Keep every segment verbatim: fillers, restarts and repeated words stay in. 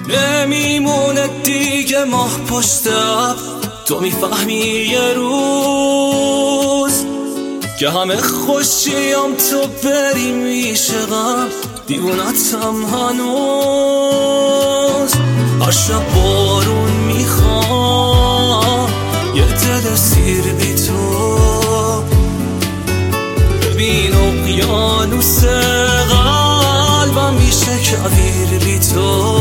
نمیمونه دیگه ماه پشت ابر، تو میفهمی یه روز که همه خوشیم تو بری میشه غم، دیوونتم هنوز. هر شب بارون میخوام یه دل سیر بی تو، ببین اقیانوس قلبم میشه کویر بی تو.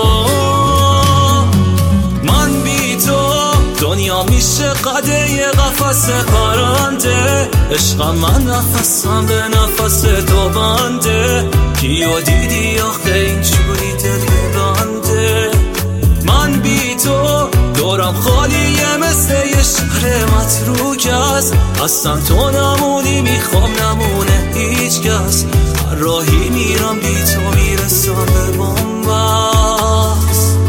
من بی تو دنیا میشه قده قفس پرنده، عشقم من نفسم به نفس تو بنده، کیو دیدی آخه اینجوری دل ببنده. من بی تو دورم خالیه مثل یه شهر متروک است، اصلا تو نمونی میخوام نمونه هیچ کس، هر راهی میرم بی تو میرسم به بنبست.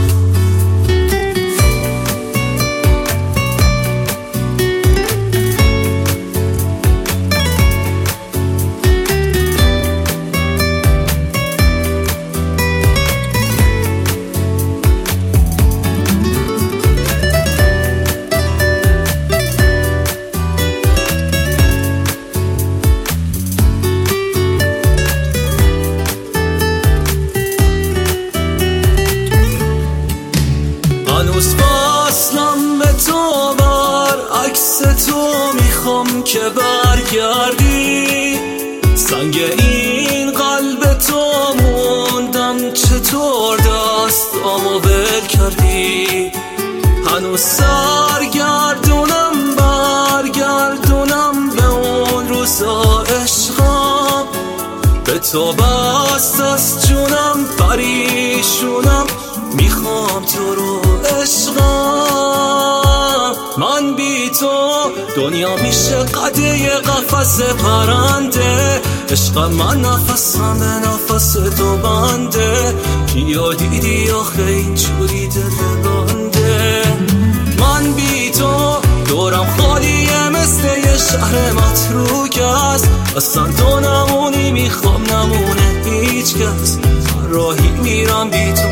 هنوز وصلم به تو، بر عکس تو میخوام که برگردی، سنگ این قلب تو موندم چطور دستامو ول کردی. هنوز سرگردونم برگردونم به اون روزا عشقم، به تو بست از جونم پریشونم میخوام تو رو عشقم. من بی تو دنیا میشه قده قفس پرنده، عشقم من نفسم به نفس تو بنده، کیا دیدی آخه اینجوری دل بنده. من بی تو دورم خالیه مثل یه شهر متروک است، اصلا تو نمونی میخوام نمونه هیچ کس، هر راهی میرم بی تو